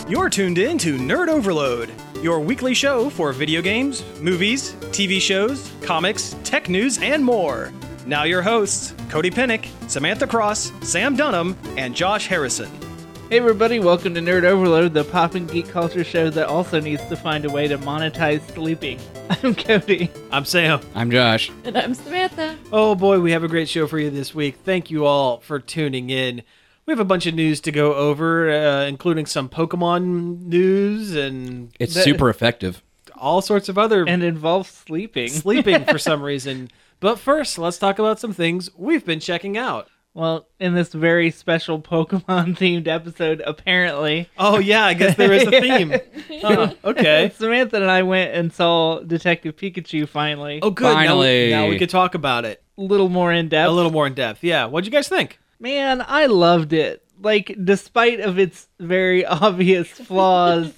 You're tuned in to Nerd Overload, your weekly show for video games, movies, TV shows, comics, tech news, and more. Now your hosts, Cody Pennick, Samantha Cross, Sam Dunham, and Josh Harrison. Hey everybody, welcome to Nerd Overload, the pop and geek culture show that also needs to find a way to monetize sleeping. I'm Cody. I'm Sam. I'm Josh. And I'm Samantha. Oh boy, we have a great show for you this week. Thank you all for tuning in. We have a bunch of news to go over, including some Pokemon news and It's super effective. all sorts of other And involves sleeping. sleeping for some reason. But first, let's talk about some things we've been checking out. Well, in this very special Pokemon-themed episode, apparently... Oh yeah, I guess there is a theme. Okay. Samantha and I went and saw Detective Pikachu finally. Oh, good. Finally. Now we can talk about it A little more in-depth. a little more in depth. Yeah. What'd you guys think? Man, I loved it. Like, despite of its very obvious flaws,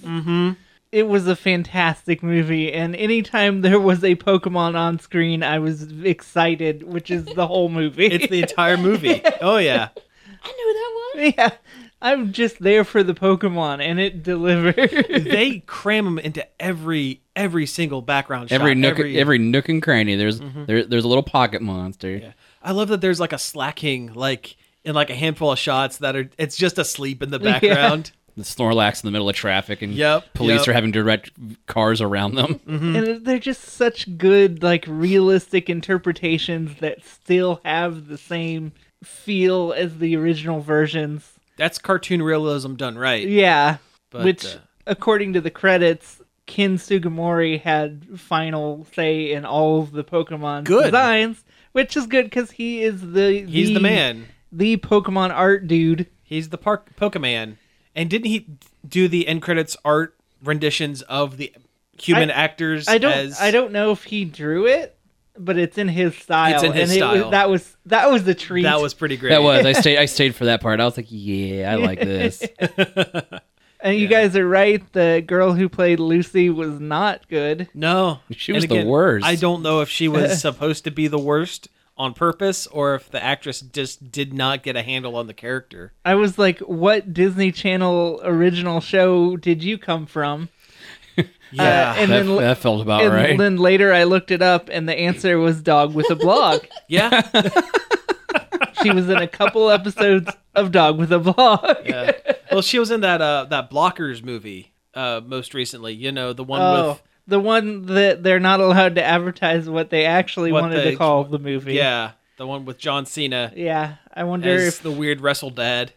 it was a fantastic movie. And anytime there was a Pokemon on screen, I was excited, which is the whole movie. It's the entire movie. Oh yeah. I know that one. Yeah, I'm just there for the Pokemon, and it delivered. They cram them into every single background shot. Every nook and cranny. There's there's a little pocket monster. Yeah. I love that there's like a slacking, like in like a handful of shots that are. It's just asleep in the background. The Snorlax in the middle of traffic, and Yep, police yep. are having to direct cars around them. And they're just such good, like, realistic interpretations that still have the same feel as the original versions. That's cartoon realism done right. Yeah, But, which, according to the credits, Ken Sugimori had final say in all of the Pokemon Good. designs, which is good because he is He's the man. the Pokemon art dude. He's the Pokemon. And didn't he do the end credits art renditions of the human actors? I don't know if he drew it, but it's in his style. It's in his and style. That was a treat. That was pretty great. That was. I stayed for that part. I was like, yeah, I like this. And you guys are right. The girl who played Lucy was not good. No. She And was the again, worst. I don't know if she was supposed to be the worst on purpose or if the actress just did not get a handle on the character. I was like, what Disney Channel original show did you come from? Yeah. and that felt about and right. then later I looked it up, and the answer was Dog with a Blog. Yeah. She was in a couple episodes of Dog with a Blog. Yeah. Well, she was in that Blockers movie most recently. You know, the one with The one that they're not allowed to advertise what they actually What wanted they- to call the movie. the one with John Cena Yeah. I wonder as if the weird wrestle dad.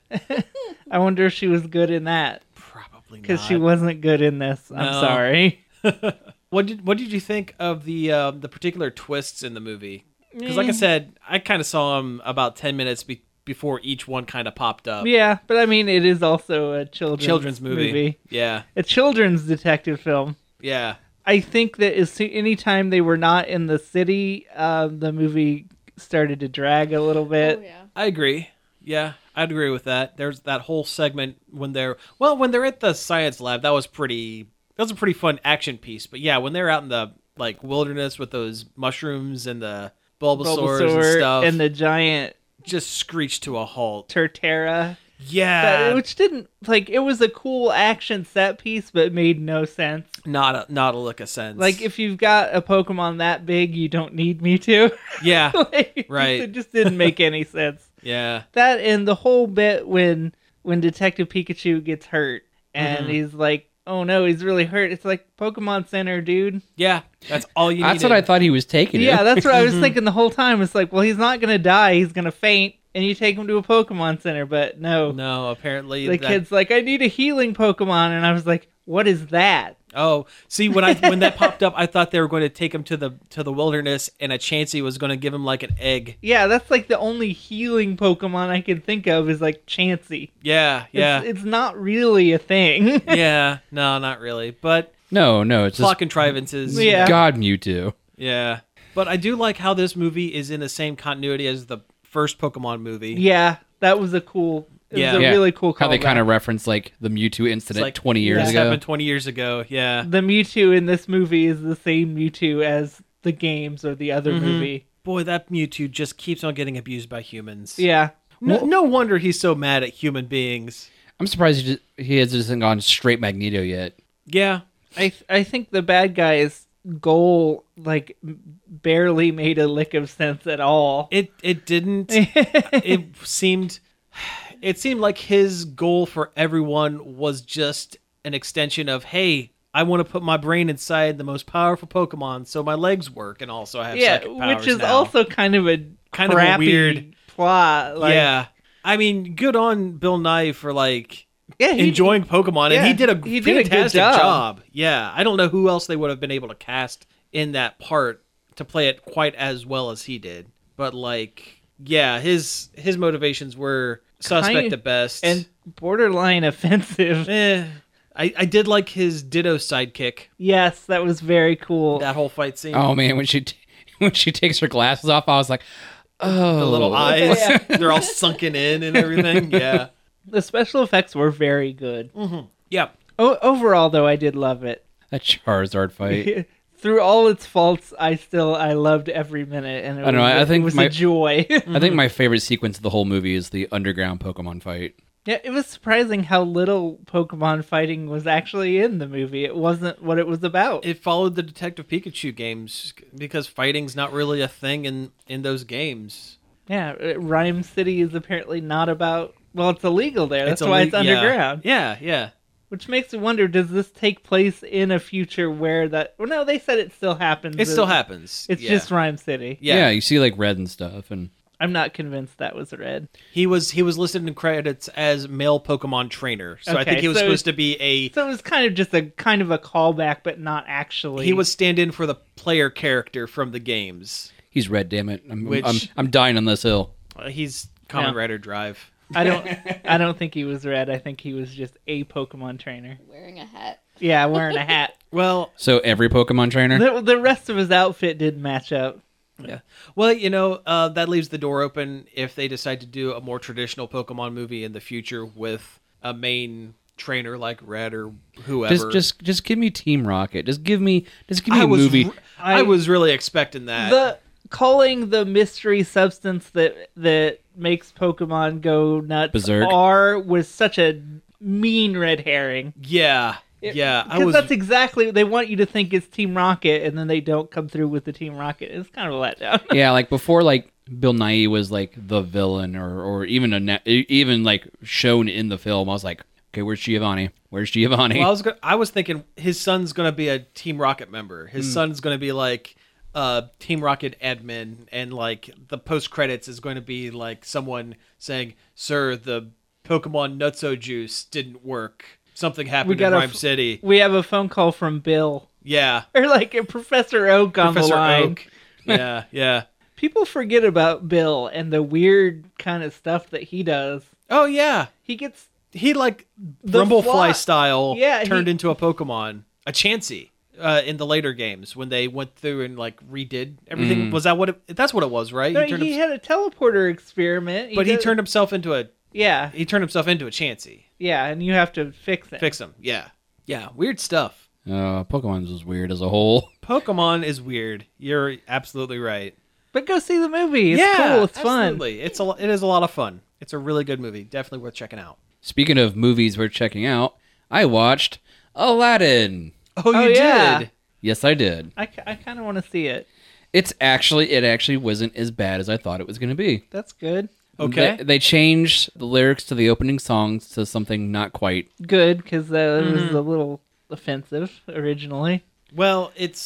she was good in that. Probably not. Because she wasn't good in this. I'm No. sorry. What did you think of the particular twists in the movie? Because like I said, I kind of saw them about 10 minutes before each one kind of popped up. Yeah, but I mean, it is also a children's movie. Yeah. A children's detective film. Yeah. I think that anytime they were not in the city, the movie started to drag a little bit. Oh, yeah. I agree. Yeah, I'd agree with that. There's that whole segment when they're at the science lab. That was a pretty fun action piece. But yeah, when they're out in the like wilderness with those mushrooms and the Bulbasaurs and stuff, and the giant just screeched to a halt. Torterra. Yeah, Which didn't, like, it was a cool action set piece, but made no sense. not a lick of sense. Like, if you've got a Pokemon that big, you don't need me to. Yeah, Like, right. It just didn't make any sense. yeah, That and the whole bit when Detective Pikachu gets hurt and he's like, oh no, he's really hurt. It's like Pokemon Center, dude. yeah. That's all you. That's what I thought he was taking. Yeah, it. that's what I was thinking the whole time. It's like, well, he's not gonna die. He's gonna faint, and you take him to a Pokemon Center. But no, No, apparently the kid's like, I need a healing Pokemon, and I was like, what is that? Oh, see, when that popped up, I thought they were going to take him to the wilderness, and a Chansey was going to give him like an egg. Yeah, that's like the only healing Pokemon I can think of is like Chansey. Yeah, yeah, It's not really a thing. yeah. No, not really, but No, it's plot just contrivances. Yeah. God Mewtwo. Yeah. But I do like how this movie is in the same continuity as the first Pokemon movie. Yeah, that was a cool. It was a Yeah. really cool How they callback. kind of reference like the Mewtwo incident like 20 years This ago. happened 20 years ago. Yeah. The Mewtwo in this movie is the same Mewtwo as the games or the other movie. Boy, that Mewtwo just keeps on getting abused by humans. Yeah. No wonder he's so mad at human beings. I'm surprised he hasn't gone straight Magneto yet. Yeah. I think the bad guy's goal like barely made a lick of sense at all. It didn't. It seemed like his goal for everyone was just an extension of, hey, I want to put my brain inside the most powerful Pokemon so my legs work and also I have psychic powers which is now. also kind of a crappy weird plot. Like, yeah. I mean, good on Bill Nye for like yeah, enjoying Pokemon, and he did a good fantastic job. job. Yeah, I don't know who else they would have been able to cast in that part to play it quite as well as he did. But like, yeah, his motivations were suspect at best and borderline offensive. I did like his Ditto sidekick. Yes, that was very cool. That whole fight scene. Oh man, when she takes her glasses off, I was like, oh, The little eyes, they're all sunken in and everything. Yeah. The special effects were very good. Yeah. Overall, though, I did love it. that Charizard fight. Through all its faults, I loved every minute, and it was a joy. I think my favorite sequence of the whole movie is the underground Pokemon fight. Yeah, it was surprising how little Pokemon fighting was actually in the movie. It wasn't what it was about. It followed the Detective Pikachu games because fighting's not really a thing in those games. Yeah, Rhyme City is apparently not about... Well, it's illegal there. That's why it's underground. Yeah. Which makes me wonder, does this take place in a future where that... Well, no, they said it still happens. It still happens. It's just Rhyme City. Yeah, you see like Red and stuff, and I'm not convinced that was Red. He was listed in credits as male Pokemon trainer, so I think he was supposed to be a... So it was kind of just a callback, but not actually. He was stand-in for the player character from the games. he's Red. Damn it, I'm dying on this hill. He's Kamen Rider Drive. I don't think he was Red. I think he was just a Pokemon trainer. Wearing a hat. Yeah, wearing a hat. Well, So every Pokemon trainer. The rest of his outfit didn't match up. yeah. Well, that leaves the door open if they decide to do a more traditional Pokemon movie in the future with a main trainer like Red or whoever. Just give me Team Rocket. Just give me a movie. I was really expecting that. Calling the mystery substance that makes Pokemon go nuts Berserk. was such a mean red herring. Yeah. Because that's exactly, they want you to think it's Team Rocket, and then they don't come through with the Team Rocket. It's kind of a letdown. Yeah, like before, like Bill Nye was like the villain, or even like shown in the film. I was like, okay, where's Giovanni? Well, I was thinking his son's gonna be a Team Rocket member. His son's gonna be like Team Rocket admin, and like the post credits is going to be like someone saying, "Sir, the Pokemon Nutso juice didn't work. Something happened in Rhyme City." We have a phone call from Bill. Yeah. Or like a Professor Oak on the line. Oak. Yeah. People forget about Bill and the weird kind of stuff that he does. Oh yeah. He like Brumblefly style turned into a Pokemon, a Chansey, in the later games when they went through and like redid everything. Was that that's what it was, right? No, he had a teleporter experiment. He turned himself into a Chansey. Yeah, and you have to fix it. Fix him. Yeah. Weird stuff. Pokemon's was weird as a whole. Pokemon is weird. You're absolutely right. But go see the movie. It's cool. It's absolutely. fun. It is a lot of fun. It's a really good movie. Definitely worth checking out. Speaking of movies worth checking out, I watched Aladdin. Oh, you did? Yes, I did. I kind of want to see it. It actually wasn't as bad as I thought it was going to be. That's good. Okay. They changed the lyrics to the opening songs to something not quite. Good, because it was a little offensive originally. Well, it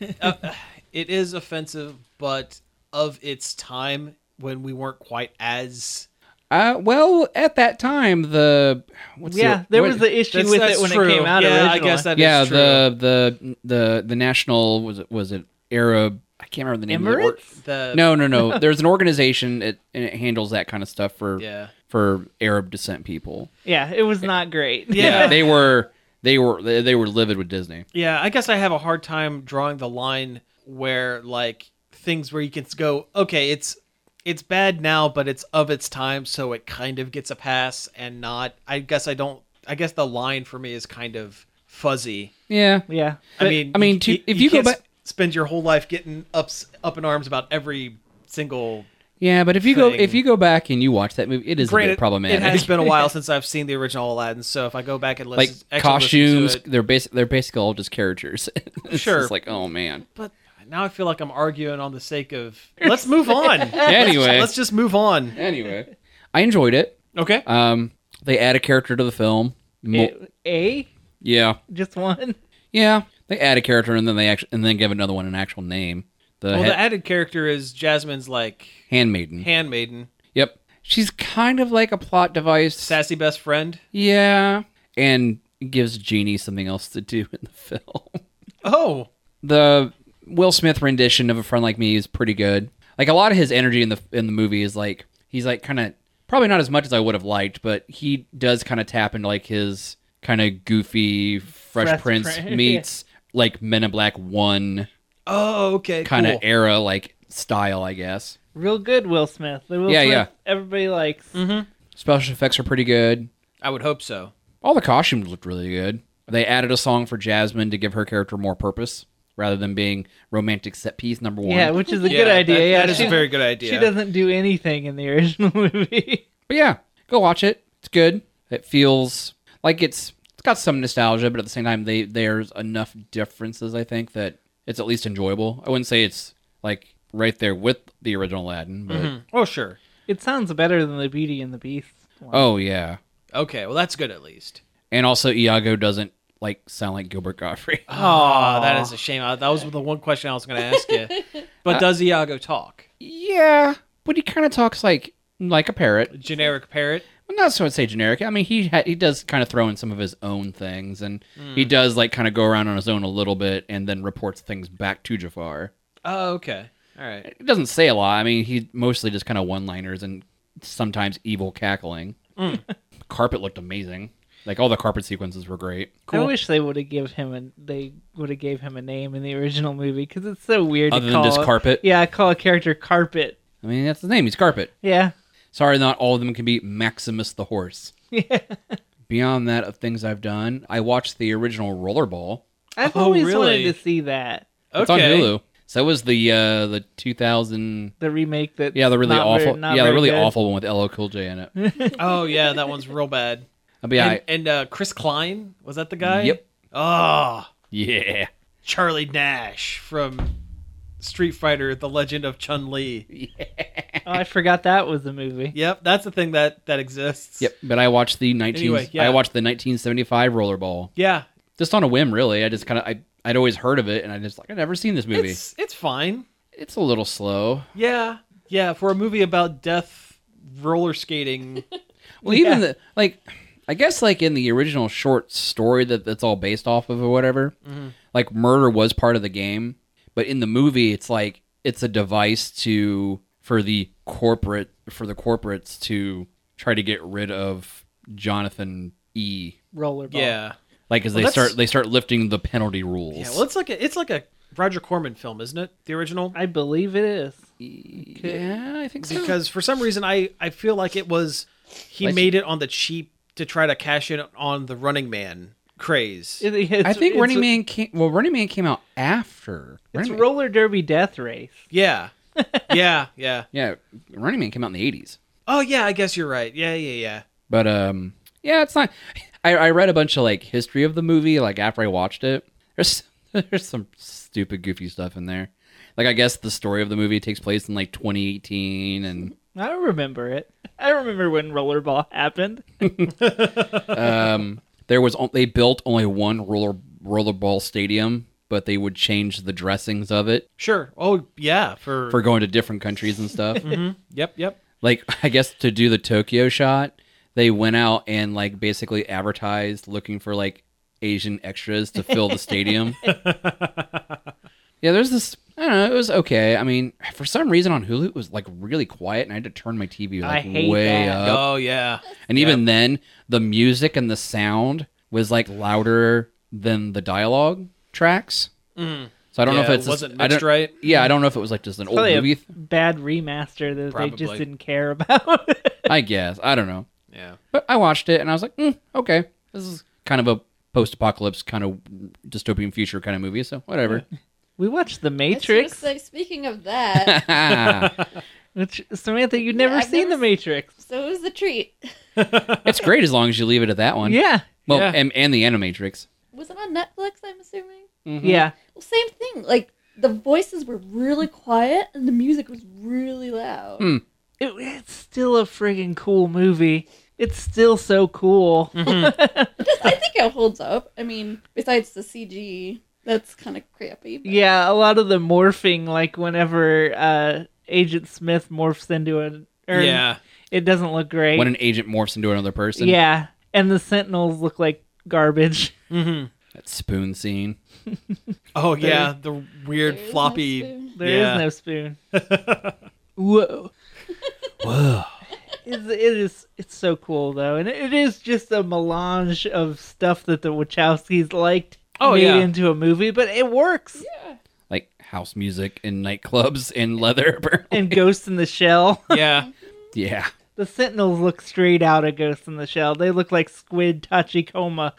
is offensive, but of its time when we weren't quite as... Well, at that time, there was the issue with it when true. it came out. Yeah, originally. I guess that is true. the national was it Arab? I can't remember the name. Emirates? No. There's an organization and it handles that kind of stuff for Arab descent people. Yeah, it was not great. Yeah, they were livid with Disney. Yeah, I guess I have a hard time drawing the line where like things where you can go, okay, it's bad now, but it's of its time, so it kind of gets a pass and not. I guess the line for me is kind of fuzzy. Yeah. Yeah. I mean, if you go back, spend your whole life getting up in arms about every single Yeah, but if you go back and you watch that movie, it is a Granted, bit problematic. it has been a while since I've seen the original Aladdin, so if I go back and like listen, actually costumes, listen to they're basically all just caricatures. It's Sure. just like, oh man. it, but now I feel like I'm arguing on the sake of let's move on. Anyway. let's just move on. Anyway, I enjoyed it. Okay. They add a character to the film. Yeah, Just one? yeah. They add a character and then give another one an actual name. The The added character is Jasmine's like handmaiden. handmaiden, Yep. She's kind of like a plot device. sassy best friend. Yeah. And gives Genie something else to do in the film. Oh, The Will Smith rendition of A Friend Like Me is pretty good. Like a lot of his energy in the movie is like he's like kind of probably not as much as I would have liked, but he does kind of tap into like his kind of goofy Fresh Prince meets like Men in Black 1 okay, kind of cool. era like style, I guess. Real good, Will Smith. The Will Yeah, Smith yeah. everybody likes. Special effects are pretty good. I would hope so. All the costumes looked really good. They added a song for Jasmine to give her character more purpose rather than being romantic set piece number one. Yeah, which is a good idea. That is a very good idea. She doesn't do anything in the original movie. But yeah, go watch it. It's good. It feels like it's got some nostalgia, but at the same time, there's enough differences, I think, that it's at least enjoyable. I wouldn't say it's like right there with the original Aladdin, but Oh, sure. It sounds better than the Beauty and the Beast one. oh yeah. Okay, well that's good at least. And also, Iago doesn't like sound like Gilbert Gottfried. Oh, that is a shame. That was the one question I was going to ask you. But does Iago talk? Yeah, but he kind of talks like a parrot. Generic parrot? Well, not so I'd say generic. I mean, he does kind of throw in some of his own things, and he does like kind of go around on his own a little bit, and then reports things back to Jafar. Oh, okay. All right. It doesn't say a lot. I mean, he mostly just kind of one-liners and sometimes evil cackling. Carpet looked amazing. Like all the carpet sequences were great. I wish they would have gave him a name in the original movie because it's so weird Other to than call just Carpet. Yeah, call a character Carpet. I mean, that's his name. He's Carpet. Yeah. Sorry, not all of them can be Maximus the horse. Yeah. Beyond that, of things I've done, I watched the original Rollerball. I've Oh, always really? wanted to see that. Okay. It's on Hulu. So was the 2000. The remake that Yeah, the really not awful. very, not Yeah, the very really good. awful one with LL Cool J in it. Oh, yeah, that one's real bad. But yeah, And Chris Klein, was that the guy? Yep. Oh, yeah. Charlie Nash from Street Fighter: The Legend of Chun-Li. Oh, I forgot that was a movie. Yep, that's the thing that exists. Yep. But I watched the Anyway, yeah. I watched the 1975 Rollerball Yeah, just on a whim, really. I just kind of I'd always heard of it, and I just like I'd never seen this movie. it's fine. It's a little slow. Yeah, for a movie about death roller skating. Well, even I guess like in the original short story that's all based off of or whatever, like murder was part of the game, but in the movie it's like it's a device for the corporates to try to get rid of Jonathan E. Rollerball. Yeah, Like as Well, they start lifting the penalty rules. yeah. Well, it's like a Roger Corman film, isn't it? The original. I believe it is. Yeah, I think so. Because for some reason I feel like he Like- made it on the cheap to try to cash in on the Running Man craze. I think Running Man came out after. It's Running Man- roller derby death race. Yeah. Yeah. Yeah, Running Man came out in the 80s. Oh yeah, I guess you're right. Yeah. But yeah, it's not. I read a bunch of like history of the movie like after I watched it. There's some stupid goofy stuff in there. Like I guess the story of the movie takes place in like 2018 and I don't remember it. I remember when Rollerball happened. they built only one rollerball stadium, but they would change the dressings of it Sure. Oh yeah. for going to different countries and stuff. Yep. Like I guess to do the Tokyo shot, they went out and like basically advertised looking for like Asian extras to fill the stadium. Yeah, there's this. I don't know. It was okay. I mean, for some reason on Hulu it was like really quiet, and I had to turn my TV I like hate way that. up. Oh yeah. And even then, the music and the sound was like louder than the dialogue tracks. So I don't know if Yeah, it's it wasn't I don't- mixed right. Yeah, I don't know if it was like just an old Probably movie. a bad remaster that they just Probably. didn't care about. I guess I don't know, Yeah. but I watched it and I was like, okay, this is kind of a post-apocalypse kind of dystopian future kind of movie. So whatever. We watched The I was gonna Matrix. say, speaking of that, Which, Samantha, you've never I've seen never The Matrix. So it was a treat. It's great as long as you leave it at that one. Yeah. Well, Yeah. and the Animatrix. Was it on Netflix, I'm assuming? Yeah. Well, same thing. Like, the voices were really quiet and the music was really loud. It's still a friggin' cool movie. It's still so cool. I think it holds up. I mean, besides the CG, that's kind of crappy. But... Yeah, a lot of the morphing, like whenever Agent Smith morphs into Yeah. it doesn't look great. When an agent morphs into another person. Yeah, and the Sentinels look like garbage. Mm-hmm. That spoon scene. Oh yeah, the weird There is no floppy. spoon. There Yeah. is no spoon. Whoa. Whoa. It's so cool though, and it is just a melange of stuff that the Wachowskis liked made yeah. into a movie, but it works. Yeah. Like house music and nightclubs and leather. apparently. And Ghost in the Shell. Yeah. Yeah. The Sentinels look straight out of Ghost in the Shell. They look like Squid Tachikoma.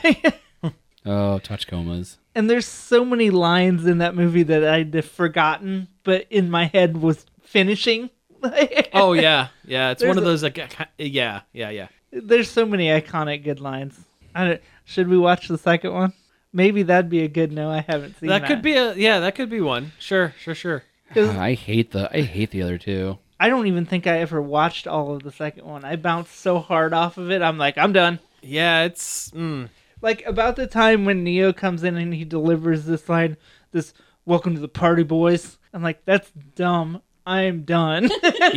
Oh, touch comas. And there's so many lines in that movie that I'd forgotten, but in my head was finishing. Oh yeah. Yeah. It's one of There's those like. Yeah. There's so many iconic good lines. Should we watch the second one? Maybe that'd be a good no. I haven't seen that. That could be that could be one. Sure. I hate the other two. I don't even think I ever watched all of the second one. I bounced so hard off of it. I'm like, I'm done. Yeah. It's. Like, about the time when Neo comes in and he delivers this line, this "Welcome to the party, boys." I'm like, that's dumb. I'm done.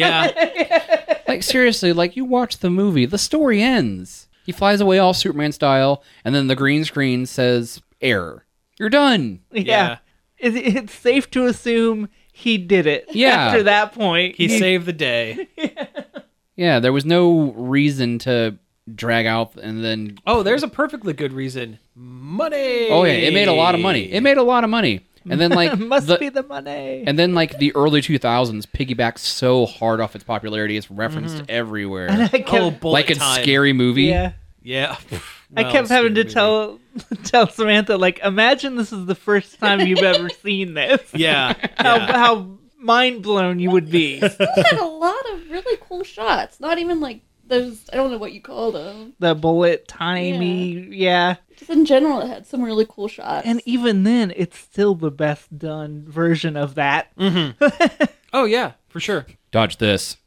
Yeah. Like seriously, like you watch the movie, the story ends. He flies away all Superman style, and then the green screen says error. You're done. Yeah. It's safe to assume he did it. Yeah. After that point. He saved the day. Yeah, there was no reason to drag out and then. Oh, there's a perfectly good reason. Money. Oh yeah, it made a lot of money. And then like Must be the money. And then like the early 2000s piggybacked so hard off its popularity, it's referenced everywhere. And I kept, Oh, bullet Like it's time. Scary Movie. yeah. Yeah. I kept having to tell Samantha, like, imagine this is the first time you've ever seen this. Yeah. How mind blown you would be. Still had a lot of really cool shots. Not even like those, I don't know what you call them. The bullet timey, yeah. Just in general, it had some really cool shots. And even then, it's still the best done version of that. Oh yeah, for sure. Dodge this.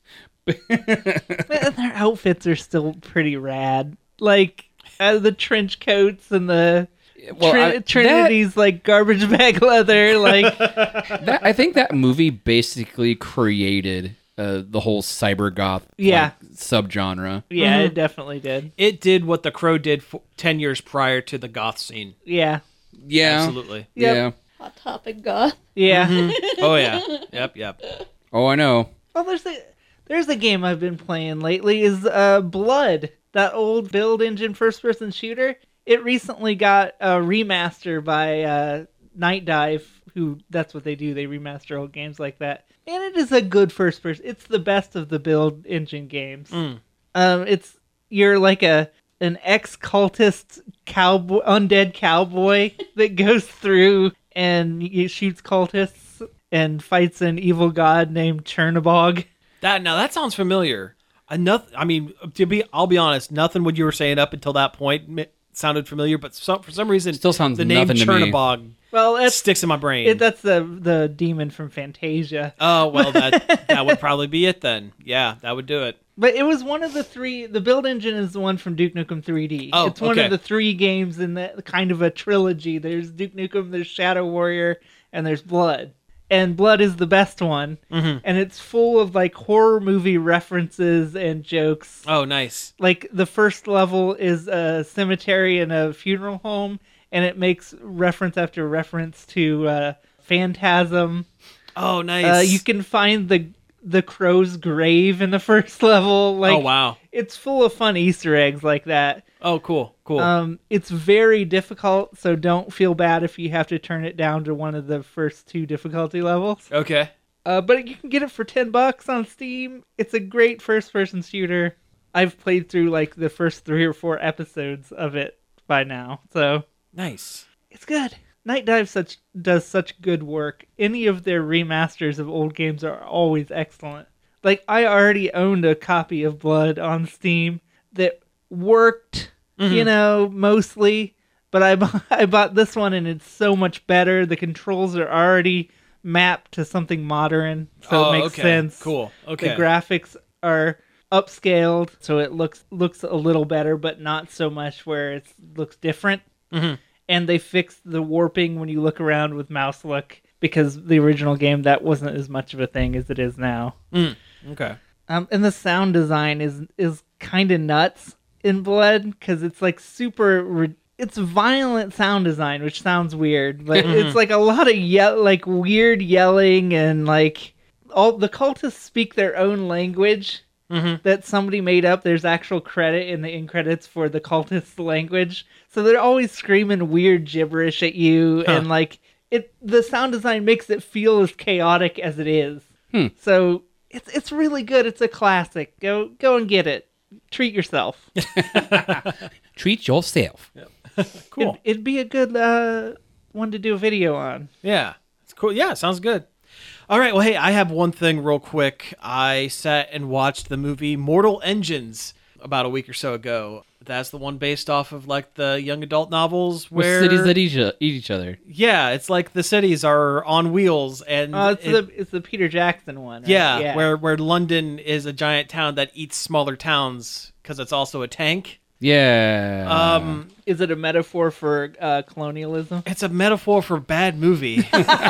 And their outfits are still pretty rad. Like, the trench coats and the Trinity's, like, garbage bag leather. Like, I think that movie basically created the whole cyber goth subgenre. yeah, it definitely did. It did what The Crow did 10 years prior to the goth scene. Yeah. Yeah. Absolutely. Yep. Yeah. Hot Topic goth. Yeah. Oh yeah. Yep. Oh, I know. Well, there's a game I've been playing lately is Blood, that old build engine first person shooter. It recently got a remaster by Night Dive, who that's what they do. They remaster old games like that. And it is a good first person. It's the best of the build engine games. You're like an ex-cultist undead cowboy that goes through and he shoots cultists and fights an evil god named Chernobog. That sounds familiar. I'll be honest, nothing what you were saying up until that point sounded familiar, but for some reason, Still sounds the name nothing to me. Chernobog Well, sticks in my brain. that's the demon from Fantasia. Oh well, that would probably be it then. Yeah, that would do it. But it was one of the three. The build engine is the one from Duke Nukem 3D. Oh, it's one okay. of the three games in that kind of a trilogy. There's Duke Nukem, there's Shadow Warrior, and there's Blood. And Blood is the best one. Mm-hmm. And it's full of like horror movie references and jokes. Oh, nice. Like the first level is a cemetery and a funeral home, and it makes reference after reference to Phantasm. Oh, nice. You can find the crow's grave in the first level. Like, oh, wow. It's full of fun Easter eggs like that. Oh, cool. It's very difficult, so don't feel bad if you have to turn it down to one of the first two difficulty levels. Okay. But you can get it for $10 on Steam. It's a great first-person shooter. I've played through like the first 3 or 4 episodes of it by now, so Nice. it's good. Night Dive does such good work. Any of their remasters of old games are always excellent. Like, I already owned a copy of Blood on Steam that worked, mostly. But I bought this one, and it's so much better. The controls are already mapped to something modern, so it makes sense. Cool. Okay. The graphics are upscaled, so it looks a little better, but not so much where it looks different. Mm-hmm. And they fixed the warping when you look around with mouse look, because the original game, that wasn't as much of a thing as it is now. Okay. And the sound design is kind of nuts in Blood, because it's like it's violent sound design, which sounds weird, but it's like a lot of weird yelling, and like all the cultists speak their own language that somebody made up. There's actual credit in the end credits for the cultists' language, so they're always screaming weird gibberish at you, and like the sound design makes it feel as chaotic as it is. So it's really good. It's a classic. Go and get it. Treat yourself. Treat yourself. Yep. Cool. It'd be a good one to do a video on. Yeah. It's cool. Yeah, sounds good. All right. Well, hey, I have one thing real quick. I sat and watched the movie Mortal Engines about a week or so ago. That's the one based off of like the young adult novels where With cities that eat each other. Yeah, it's like the cities are on wheels, and it's the Peter Jackson one. Right? Yeah, where London is a giant town that eats smaller towns because it's also a tank. Yeah. Is it a metaphor for colonialism? It's a metaphor for bad movie.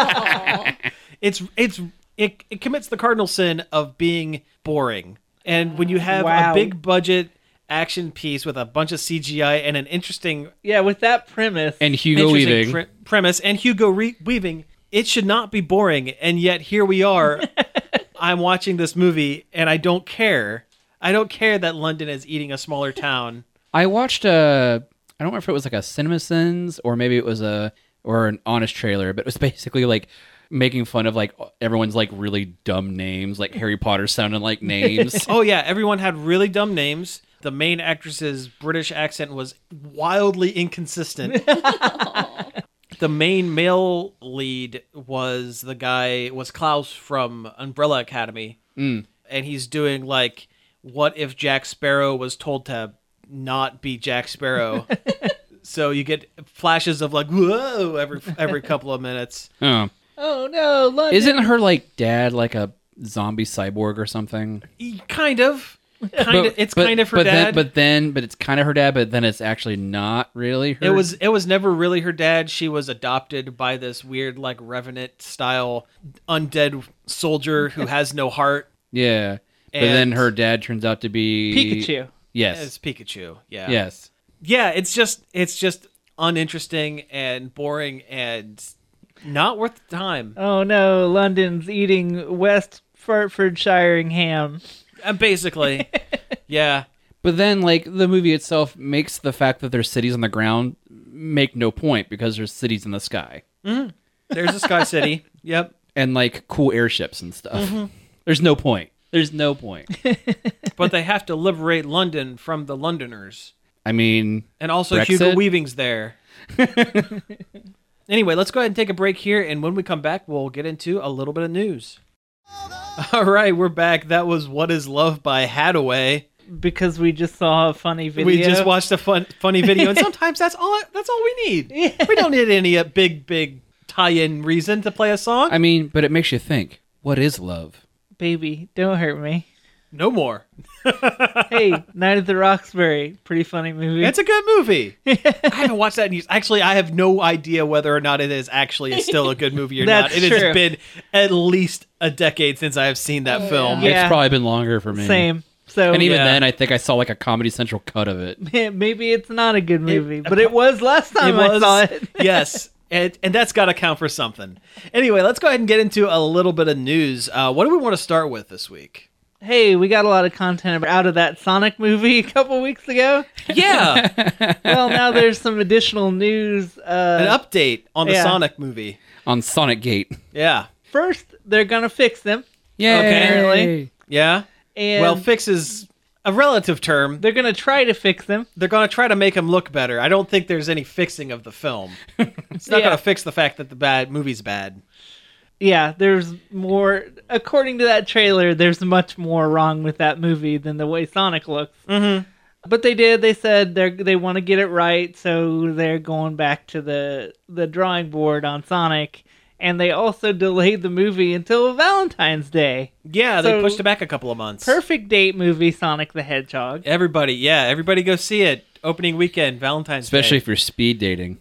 It commits the cardinal sin of being boring. And when you have a big budget action piece with a bunch of CGI and an interesting with that premise and Hugo Weaving Weaving, it should not be boring. And yet here we are. I'm watching this movie and I don't care. I don't care that London is eating a smaller town. I watched I don't remember if it was like a CinemaSins or maybe it was or an Honest Trailer, but it was basically like making fun of like everyone's like really dumb names, like Harry Potter sounding like names. Oh yeah, everyone had really dumb names. The main actress's British accent was wildly inconsistent. The main male lead was Klaus from Umbrella Academy. And he's doing like, what if Jack Sparrow was told to not be Jack Sparrow? So you get flashes of like, whoa, every couple of minutes. Oh no, London. Isn't her like dad like a zombie cyborg or something? Kind of. It's kind of her dad. But it's kind of her dad, but then it's actually not really her. It was never really her dad. She was adopted by this weird like Revenant style undead soldier who has no heart. Yeah. But then her dad turns out to be Pikachu. Yes. It's Pikachu. Yeah. Yes. Yeah, it's just uninteresting and boring and not worth the time. Oh no, London's eating West Hertfordshiring ham. Basically. Yeah. But then like the movie itself makes the fact that there's cities on the ground make no point because there's cities in the sky. Mm-hmm. There's a Sky City. Yep. And like cool airships and stuff. Mm-hmm. There's no point. But they have to liberate London from the Londoners. I mean, and also Brexit? Hugo Weaving's there. Anyway, let's go ahead and take a break here, and when we come back, we'll get into a little bit of news. All right, we're back. That was What Is Love by Hadaway. Because we just saw a funny video. We just watched a funny video, and sometimes that's all we need. Yeah. We don't need any big tie-in reason to play a song. I mean, but it makes you think, what is love? Baby, don't hurt me. No more. Hey, Night at the Roxbury. Pretty funny movie. It's a good movie. I haven't watched that in years. Actually, I have no idea whether or not it is actually still a good movie or not. It has been at least a decade since I have seen that film. Yeah. It's probably been longer for me. Same. So, and even then, I think I saw like a Comedy Central cut of it. Maybe it's not a good movie, but it was last time I saw it. Yes. And that's got to count for something. Anyway, let's go ahead and get into a little bit of news. What do we want to start with this week? Hey, we got a lot of content out of that Sonic movie a couple weeks ago. Yeah. Well, now there's some additional news. An update on the Sonic movie. On Sonic Gate. Yeah. First, they're going to fix them. Yeah. Apparently. Yeah. And well, fix is a relative term. They're going to try to fix them. They're going to try to make them look better. I don't think there's any fixing of the film. It's not going to fix the fact that the movie's bad. Yeah, there's more. According to that trailer, there's much more wrong with that movie than the way Sonic looks. Mm-hmm. But they said they want to get it right, so they're going back to the drawing board on Sonic. And they also delayed the movie until Valentine's Day. Yeah, they So- pushed it back a couple of months. Perfect date movie, Sonic the Hedgehog. Everybody go see it. Opening weekend, Valentine's Especially Day. if you're speed dating.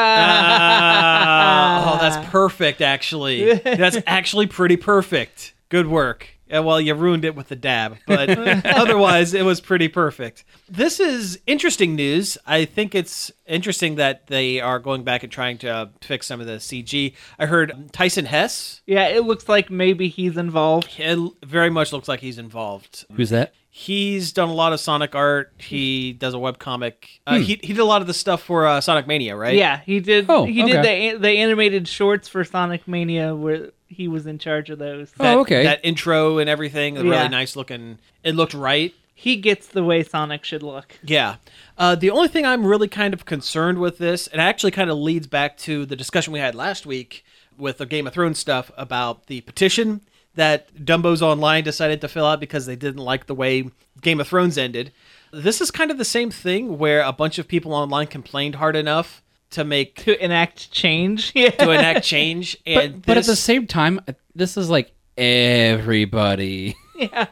Oh, that's perfect, actually. That's actually pretty perfect. Good work. Yeah, well, you ruined it with the dab, but otherwise, it was pretty perfect. This is interesting news. I think it's interesting that they are going back and trying to fix some of the CG. I heard Tyson Hess. Yeah, it looks like maybe he's involved. It very much looks like he's involved. Who's that? He's done a lot of Sonic art. He does a webcomic. He did a lot of the stuff for Sonic Mania, right? Yeah, he did. Oh, he okay. did the animated shorts for Sonic Mania, where he was in charge of those. Oh, okay. That intro and everything, the Yeah. really nice looking. It looked right. He gets the way Sonic should look. Yeah. The only thing I'm really kind of concerned with this, and it actually kind of leads back to the discussion we had last week with the Game of Thrones stuff about the petition that Dumbo's Online decided to fill out because they didn't like the way Game of Thrones ended. This is kind of the same thing where a bunch of people online complained hard enough to make To enact change. Yeah. to enact change, and But at the this- same time, this is like everybody. Yeah.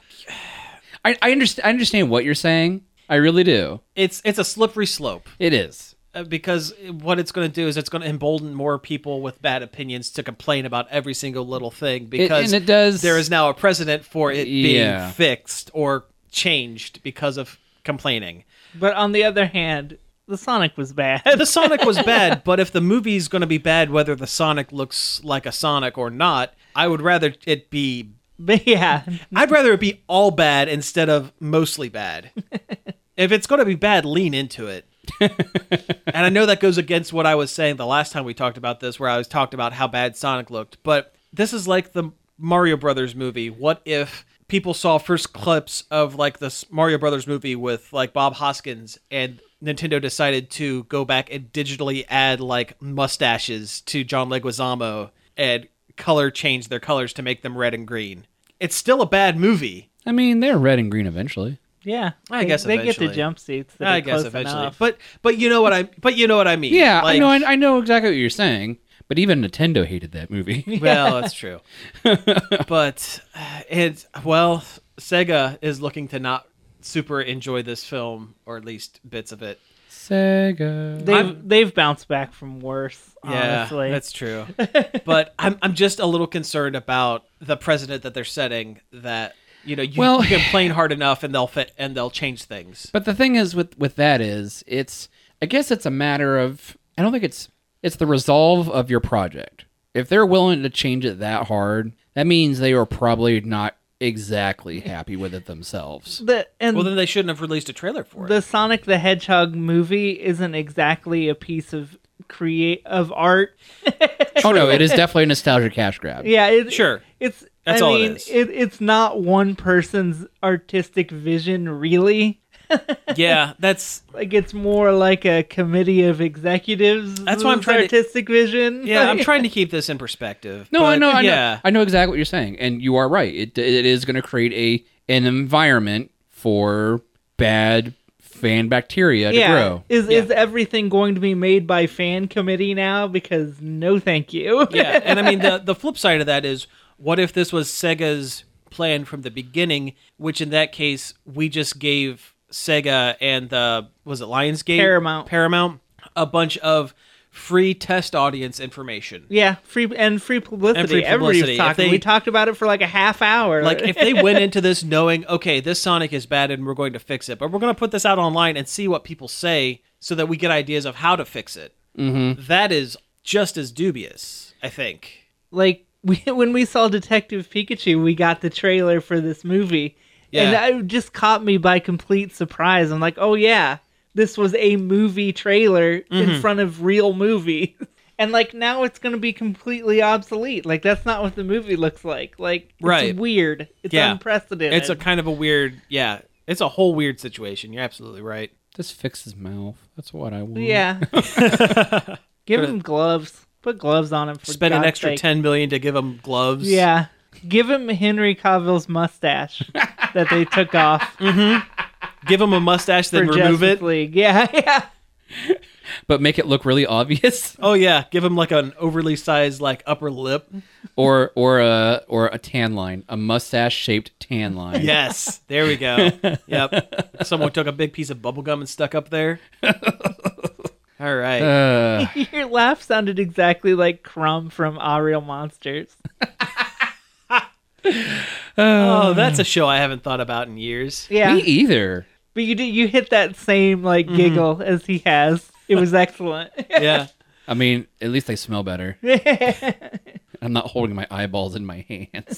I understand what you're saying. I really do. it's a slippery slope. It is. Because what it's going to do is it's going to embolden more people with bad opinions to complain about every single little thing because and it does. there is now a precedent for it being Yeah. fixed or changed because of complaining. But on the other hand, the Sonic was bad. The Sonic was bad, but if the movie's going to be bad, whether the Sonic looks like a Sonic or not, I would rather it be. But yeah, I'd rather it be all bad instead of mostly bad. If it's going to be bad, lean into it. And I know that goes against what I was saying the last time we talked about this, where I was talked about how bad Sonic looked. But this is like the Mario Brothers movie. What if people saw first clips of like this Mario Brothers movie with like Bob Hoskins, and Nintendo decided to go back and digitally add like mustaches to John Leguizamo and change their colors to make them red and green? It's still a bad movie. I mean, they're red and green eventually. yeah. I guess they get the eventually. jumpsuits. that I are guess close eventually, enough. but you know what I mean. Yeah, Like, I know exactly what you're saying. But even Nintendo hated that movie. Well, that's true. But Sega is looking to not super enjoy this film, or at least bits of it. Sega. They've bounced back from worse. Yeah, Honestly, that's true. But I'm just a little concerned about the precedent that they're setting. That you complain hard enough and they'll change things. But the thing is with that is I guess it's a matter of, I don't think it's the resolve of your project. If they're willing to change it that hard, that means they are probably not exactly happy with it themselves. Well, then they shouldn't have released a trailer for it. the Sonic the Hedgehog movie isn't exactly a piece of art. Oh no, it is definitely a nostalgia cash grab. Yeah, Sure. It's That's all it is. It's not one person's artistic vision, really. Yeah, that's Like it's more like a committee of executives. That's why I'm trying to- artistic vision. yeah. I'm trying to keep this in perspective. No, but I know exactly what you're saying, and you are right. It is going to create an environment for bad fan bacteria to grow. Is everything going to be made by fan committee now? Because no, thank you. Yeah, and I mean the flip side of that is, what if this was Sega's plan from the beginning? Which in that case, we just gave Sega and was it Lionsgate, Paramount, a bunch of free test audience information. Yeah, free publicity. Everybody's talking. We talked about it for like a half hour. Like if they went into this knowing, okay, this Sonic is bad and we're going to fix it, but we're going to put this out online and see what people say so that we get ideas of how to fix it. Mm-hmm. That is just as dubious, I think. like when we saw Detective Pikachu, we got the trailer for this movie. Yeah. And it just caught me by complete surprise. I'm like, oh yeah, this was a movie trailer in front of real movies. And like now it's going to be completely obsolete. Like that's not what the movie looks like. Like it's Right. weird. It's Yeah. unprecedented. It's a kind of a weird, it's a whole weird situation. You're absolutely right. Just fix his mouth. That's what I want. Yeah. Give him gloves. Put gloves on him for Spend an God's extra sake. $10 million to give him gloves. Yeah. Give him Henry Cavill's mustache that they took off Give him a mustache, for then remove Justice it. League. Yeah, yeah. But make it look really obvious, Oh yeah, give him like an overly sized like upper lip. or a tan line, a mustache shaped tan line. Yes, there we go. Yep. Someone took a big piece of bubble gum and stuck up there. All right. Your laugh sounded exactly like Crumb from Ariel Monsters. Oh, that's a show I haven't thought about in years. Yeah. Me either. But you hit that same like giggle as he has. It was excellent. Yeah. I mean, at least they smell better. I'm not holding my eyeballs in my hands.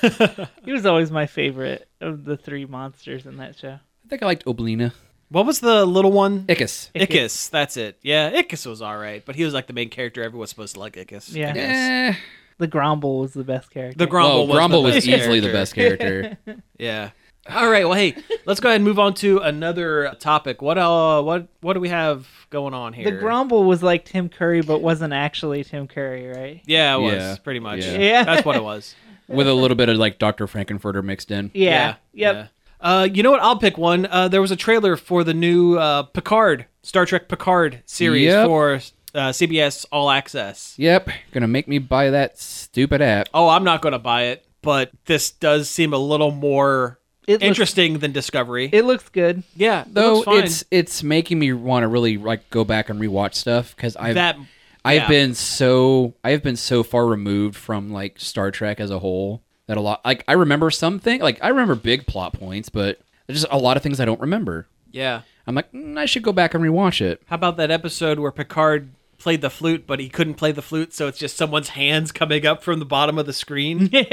He was always my favorite of the three monsters in that show. I think I liked Oblina. What was the little one? Ickis. Ickis. That's it. Yeah, Ickis was all right, but he was like the main character. Everyone was supposed to like Ickis. Yeah. I guess. The Gromble was the best character. The Gromble Gromble was was the best easily the character. best character. Yeah. All right. Well, hey, let's go ahead and move on to another topic. What do we have going on here? The Gromble was like Tim Curry, but wasn't actually Tim Curry, right? Yeah, it was Yeah. pretty much. Yeah. Yeah. That's what it was. With a little bit of like Dr. Frankenfurter mixed in. Yeah. Yep. Yeah. You know what? I'll pick one. There was a trailer for the new Picard, Star Trek Picard series Yep. for CBS All Access. Yep. Gonna make me buy that stupid app. Oh, I'm not going to buy it, but this does seem a little more It interesting than Discovery. It looks good. Yeah, it Though looks fine. it's making me want to really like go back and rewatch stuff because I've yeah. been so far removed from like Star Trek as a whole that a lot like I remember something like I remember big plot points, but there's just a lot of things I don't remember. Yeah. I'm like, I should go back and rewatch it. How about that episode where Picard played the flute, but he couldn't play the flute, so it's just someone's hands coming up from the bottom of the screen? Did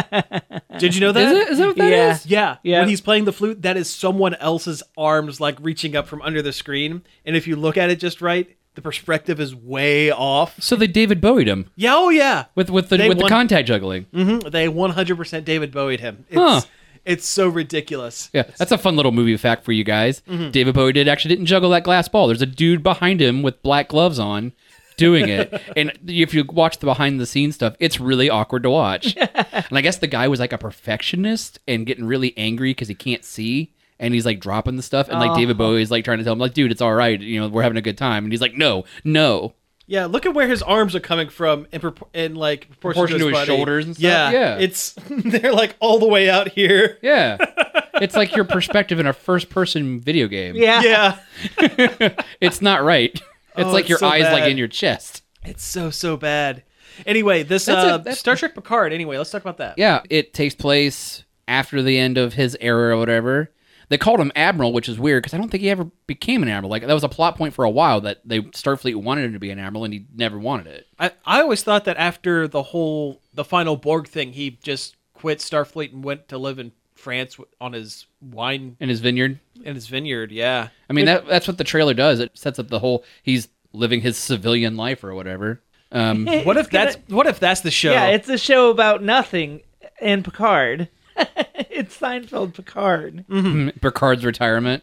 you know that? Is that what that is? Yeah. Yeah. When he's playing the flute, that is someone else's arms like reaching up from under the screen. And if you look at it just right, the perspective is way off. So they David Bowied him Yeah, oh yeah. with They the won- contact juggling. They 100% David Bowied him. Huh. It's so ridiculous. Yeah, that's a fun little movie fact for you guys. David Bowie didn't juggle that glass ball. There's a dude behind him with black gloves on doing it. And if you watch the behind the scenes stuff, it's really awkward to watch. And I guess the guy was like a perfectionist and getting really angry because he can't see. And he's like dropping the stuff. And like David Bowie is like trying to tell him like, dude, it's all right. You know, we're having a good time. And he's like, no. Yeah, look at where his arms are coming from in like proportion to his body. shoulders and stuff. Yeah, Yeah. it's they're like all the way out here. Yeah. It's like your perspective in a first person video game. Yeah. Yeah, It's not right. It's Oh, like it's your so eyes like bad. in your chest. it's so bad. Anyway, this That's Star Trek Picard. Anyway, let's talk about that. Yeah, it takes place after the end of his era or whatever. They called him Admiral, which is weird because I don't think he ever became an Admiral. Like that was a plot point for a while that Starfleet wanted him to be an Admiral and he never wanted it. I always thought that after the final Borg thing, he just quit Starfleet and went to live in France on his wine In his vineyard. in his vineyard. Yeah. I mean, that's what the trailer does. It sets up the whole he's living his civilian life or whatever. What if that's the show? Yeah, it's a show about nothing and Picard. It's Seinfeld Picard. Picard's retirement.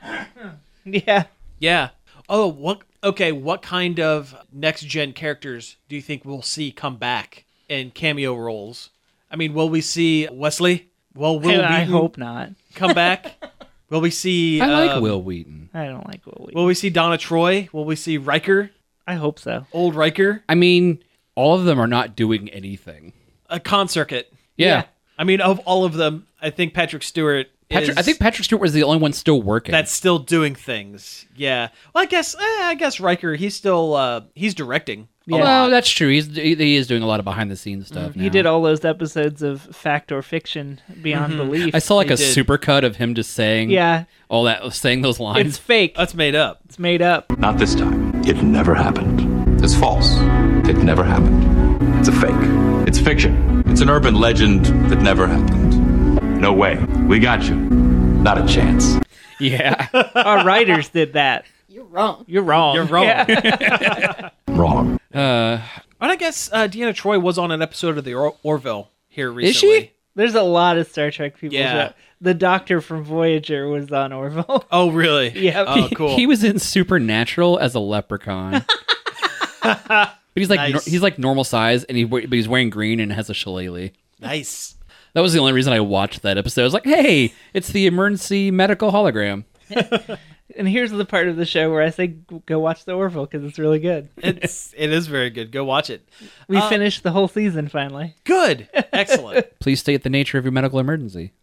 Yeah. Yeah. Oh, what kind of next gen characters do you think we'll see come back in cameo roles? I mean, will we see Wesley? Will I Wheaton hope not. come back? Will we see I like Will Wheaton. I don't like Will Wheaton. Will we see Donna Troy? Will we see Riker? I hope so. Old Riker? I mean, all of them are not doing anything. A con circuit. Yeah. I mean, of all of them, I think Patrick Stewart I think Patrick Stewart was the only one still working. that's still doing things. Yeah. Well, I guess Riker, he's still he's directing. Yeah. Well, that's true. He is doing a lot of behind the scenes stuff. He now. did all those episodes of Fact or Fiction Beyond Belief. I saw like He a did. super cut of him just saying Yeah. all that, saying those lines. It's fake. That's made up. It's made up. Not this time. It never happened. It's false. It never happened. It's a fake. It's fiction. It's an urban legend that never happened. No way. We got you. Not a chance. Yeah. Our writers did that. You're wrong. You're wrong. You're wrong. Yeah. Wrong. And I guess Deanna Troy was on an episode of the Orville here recently. Is she? There's a lot of Star Trek people. Yeah. The Doctor from Voyager was on Orville. Oh, really? Yeah. Oh, cool. He was in Supernatural as a leprechaun. But he's like Nice. he's like normal size, and but he's wearing green and has a shillelagh. Nice. That was the only reason I watched that episode. I was like, hey, it's the emergency medical hologram. And here's the part of the show where I say go watch the Orville because it's really good. It is very good. Go watch it. We finished the whole season finally. Good. Excellent. Please state the nature of your medical emergency.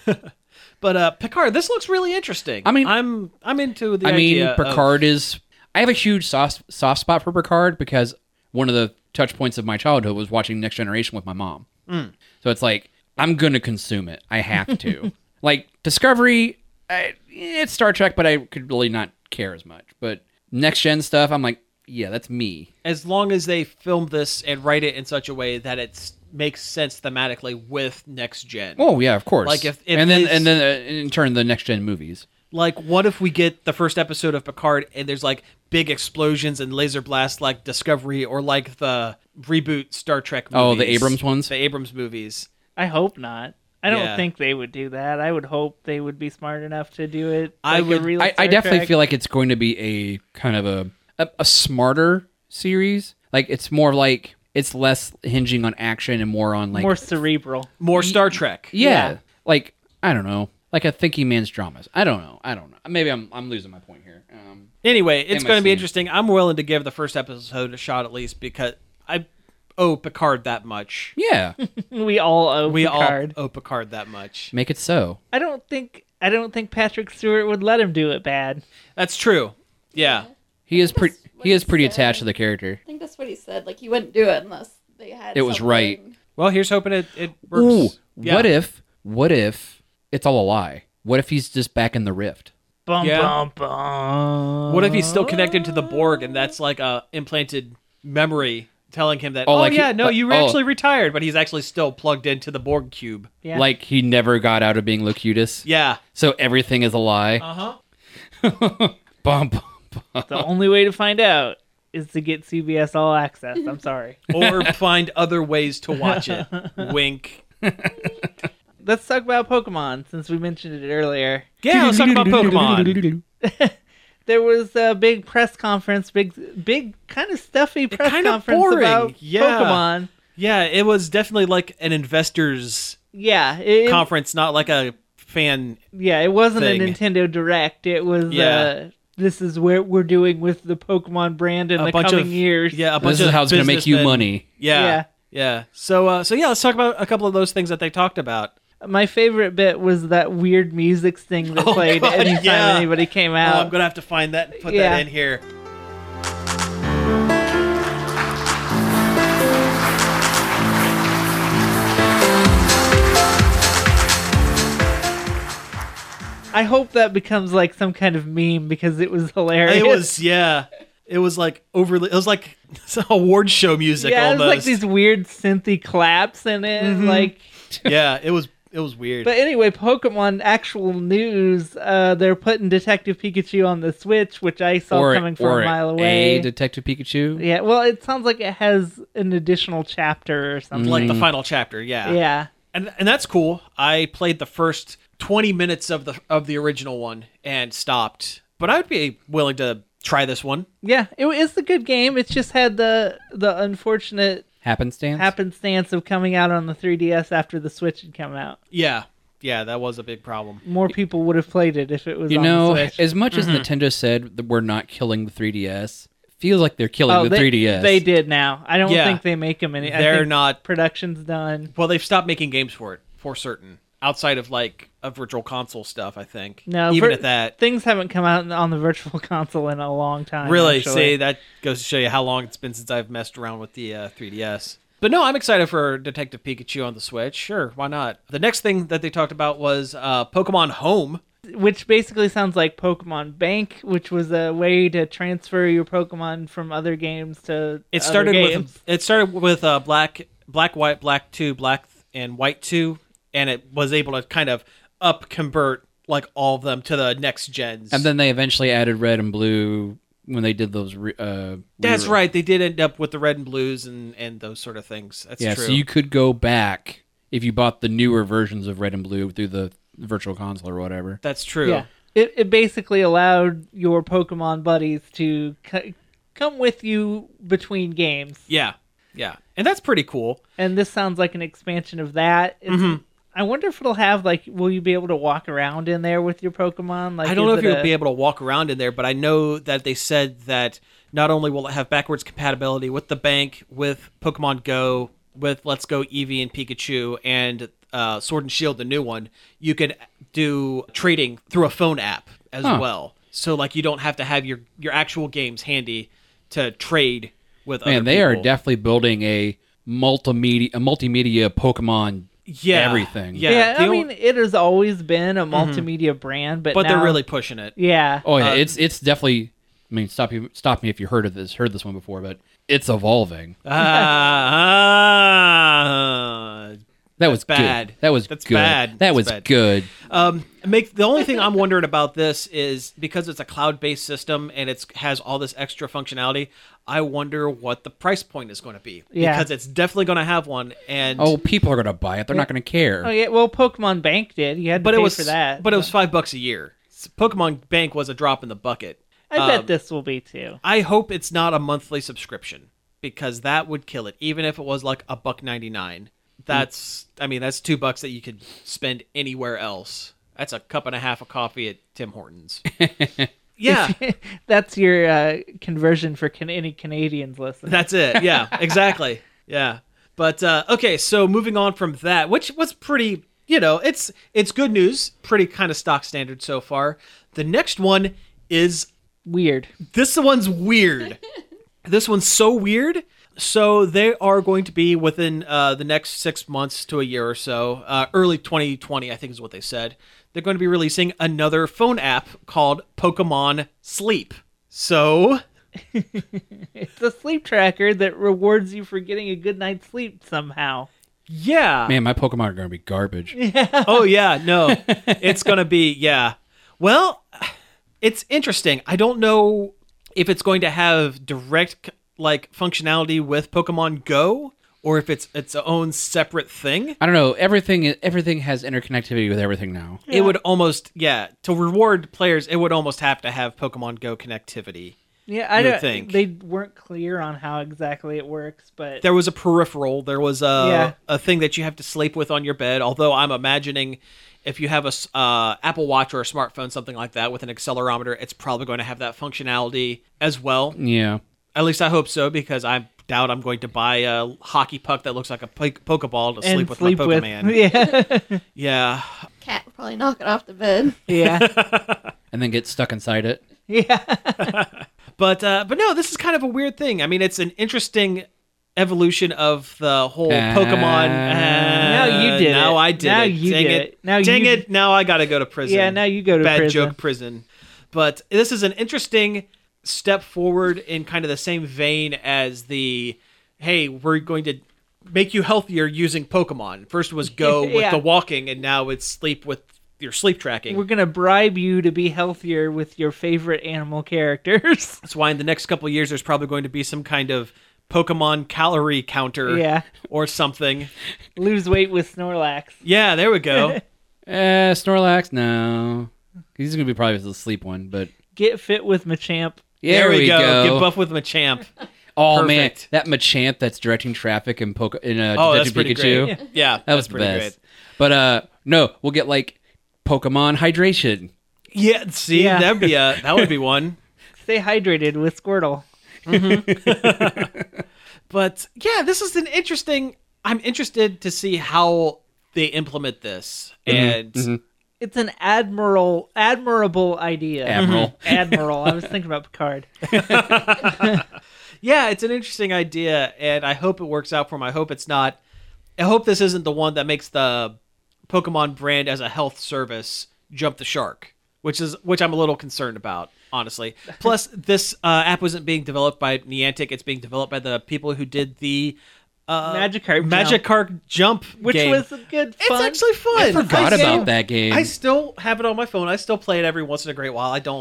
But Picard, this looks really interesting. I mean- I'm into the idea. Picard is. I have a huge soft spot for Picard because one of the touch points of my childhood was watching Next Generation with my mom. So it's like I'm gonna consume it. I have to. Like Discovery, it's Star Trek, but I could really not care as much. But Next Gen stuff, I'm like, yeah, that's me. as long as they film this and write it in such a way that it makes sense thematically with Next Gen. Oh yeah, of course. Like if and then these- in turn the Next Gen movies. Like, what if we get the first episode of Picard and there's like big explosions and laser blasts like Discovery or like the reboot Star Trek movies? Oh, the Abrams ones? The Abrams movies. I hope not. I don't Yeah. think they would do that. I would hope they would be smart enough to do it. I like would- A real I Star definitely Trek. feel like it's going to be a kind of a smarter series. Like it's more like it's less hinging on action and more on like more cerebral. More Star Trek. yeah, yeah. like I don't know, like a thinking man's dramas. I don't know. Maybe I'm losing my point here. Anyway, it's going to be MSC. interesting. I'm willing to give the first episode a shot at least because I owe Picard that much. Yeah, We all owe We Picard. all owe Picard that much. make it so. I don't think Patrick Stewart would let him do it bad. That's true. Yeah. He is pretty. That's what He is he pretty said. attached to the character. I think that's what he said. Like, he wouldn't do it unless they had It was right. something. Well, here's hoping it works. Ooh, Yeah. what if it's all a lie? What if he's just back in the rift? Bum, Yeah. bum, bum. What if he's still connected to the Borg and that's like a implanted memory telling him that, Oh, oh, like he- yeah, no, like- you oh. actually retired, but he's actually still plugged into the Borg cube. Yeah. Like he never got out of being Locutus, Yeah. so everything is a lie. Uh-huh. Bum, bum. The only way to find out is to get CBS All Access. I'm sorry. Or find other ways to watch it. Wink. Let's talk about Pokemon since we mentioned it earlier. Yeah, let's talk about Pokemon. There was a big press conference, big kind of stuffy press kinda conference boring. about Yeah. Pokemon. Yeah, it was definitely like an investors Yeah, it, conference, not like a fan. yeah, it wasn't thing. a Nintendo Direct. It was Yeah. this is what we're doing with the Pokemon brand in A the bunch coming of years. Yeah, a bunch This is of how it's going to make you businessmen. money. Yeah. Yeah. Yeah. So yeah, let's talk about a couple of those things that they talked about. My favorite bit was that weird music sting that played God, anytime yeah. anybody came Oh, out. I'm gonna have to find that and put Yeah. that in here. I hope that becomes like some kind of meme because it was hilarious. It was It was like overly. It was like some award show music yeah, it was almost. like these weird synthy claps in it. Mm-hmm. Like, Yeah, it was weird. but anyway, Pokemon actual news. They're putting Detective Pikachu on the Switch, which I saw coming from a mile away. A Detective Pikachu. Yeah, well, it sounds like it has an additional chapter or something. like the final chapter. Yeah. Yeah. And that's cool. I played the first 20 minutes of the original one and stopped. But I would be willing to try this one. Yeah, it's a good game. It's just had the unfortunate happenstance of coming out on the 3DS after the Switch had come out. Yeah. Yeah, that was a big problem. More people would have played it if it was You on know, the Switch. as much as Nintendo said that we're not killing the 3DS, feels like they're killing the 3DS. They did now. I don't Yeah. think they make them any. I They're think not. Production's done. Well, they've stopped making games for it, for certain. Outside of like a virtual console stuff, I think. No, even at that. things haven't come out on the Virtual Console in a long time. Really, actually. see, that goes to show you how long it's been since I've messed around with the 3DS. But no, I'm excited for Detective Pikachu on the Switch. Sure, why not? The next thing that they talked about was Pokemon Home. Which basically sounds like Pokemon Bank, which was a way to transfer your Pokemon from other games to It other started games. with Black, White, Black 2, Black and White 2, and it was able to kind of convert like all of them to the next gens. And then they eventually added Red and Blue when they did those. That's right. They did end up with the red and blues and those sort of things. That's Yeah, true. so you could go back if you bought the newer versions of Red and Blue through the Virtual Console or whatever. That's true. Yeah. It basically allowed your Pokemon buddies to come with you between games. Yeah, yeah, and that's pretty cool. And this sounds like an expansion of that. I wonder if it'll have, like, will you be able to walk around in there with your Pokemon? Like, I don't know is if it you'll be able to walk around in there, but I know that they said that not only will it have backwards compatibility with the bank, with Pokemon Go, with Let's Go Eevee and Pikachu, and Sword and Shield, the new one, you could do trading through a phone app as well. So, like, you don't have to have your actual games handy to trade with other people. Man, they are definitely building a multimedia Pokemon everything. Yeah, I mean, it has always been a multimedia brand, but But now, they're really pushing it. Yeah. Oh yeah, it's definitely. I mean, stop me if you heard this one before, but it's evolving. That was bad. Good. That was That's good. bad. That That's was bad. good. The only thing I'm wondering about this is because it's a cloud-based system and it has all this extra functionality. I wonder what the price point is going to be because it's definitely going to have one. And People are going to buy it. They're not going to care. Oh yeah, well, Pokemon Bank did. You had to pay for that. But it was $5 a year. Pokemon Bank was a drop in the bucket. I bet this will be too. I hope it's not a monthly subscription because that would kill it. Even if it was like $1.99, that's $2 that you could spend anywhere else. That's a cup and a half of coffee at Tim Hortons. Yeah, That's your conversion for any Canadians listening. that's it. Yeah, exactly. Yeah, but okay. So moving on from that, which was pretty, it's good news. Pretty kind of stock standard so far. The next one is Weird. This one's weird. This one's so weird. So they are going to be within the next 6 months to a year or so, early 2020, I think is what they said. They're going to be releasing another phone app called Pokemon Sleep. So It's a sleep tracker that rewards you for getting a good night's sleep somehow. yeah. Man, my Pokemon are going to be garbage. Oh yeah, no. It's going to be Well, it's interesting. I don't know if it's going to have direct functionality with Pokemon Go or if it's its own separate thing. I don't know. Everything has interconnectivity with everything now. It would almost, to reward players, it would almost have to have Pokemon Go connectivity. Yeah, I You would don't think. They weren't clear on how exactly it works, but There was a peripheral. There was a thing that you have to sleep with on your bed. Although I'm imagining if you have a Apple Watch or a smartphone, something like that, with an accelerometer, it's probably going to have that functionality as well. Yeah. At least I hope so, because I doubt I'm going to buy a hockey puck that looks like a Pokeball to and sleep with my Pokemon. Yeah, Yeah. Cat would probably knock it off the bed. yeah, And then get stuck inside it. yeah. But no, this is kind of a weird thing. I mean, it's an interesting evolution of the whole Pokemon. Now you did Now it. I did Now it. you Dang did it. it. Now Dang you- it. Now I got to go to prison. Yeah, now you go to Bad prison. joke prison. But this is an interesting step forward in kind of the same vein as the, hey, we're going to make you healthier using Pokemon. First was Go with Yeah. the walking, and now it's sleep with your sleep tracking. We're gonna bribe you to be healthier with your favorite animal characters. That's why in the next couple of years, there's probably going to be some kind of Pokemon calorie counter Yeah. or something. Lose weight with Snorlax. Yeah, there we go. Snorlax, no. He's going to be probably the sleep one, but Get fit with Machamp. There we go. Get buff with Machamp. Oh Perfect. man, that Machamp that's directing traffic in Oh, that's Detective pretty Pikachu. great. Yeah, That was that's pretty the great. best. But no, we'll get Pokemon hydration. Yeah, see, Yeah. that would be one. Stay hydrated with Squirtle. But yeah, this is an interesting. I'm interested to see how they implement this, and It's an admirable idea. Admiral. Admiral. I was thinking about Picard. yeah, it's an interesting idea, and I hope it works out for them. I hope it's not. I hope this isn't the one that makes the Pokemon brand as a health service jump the shark, which I'm a little concerned about, honestly. Plus, this app wasn't being developed by Niantic; it's being developed by the people who did the Magikarp Jump Which game. was a good fun. It's actually fun. I forgot about that game. I still have it on my phone. I still play it every once in a great while. I don't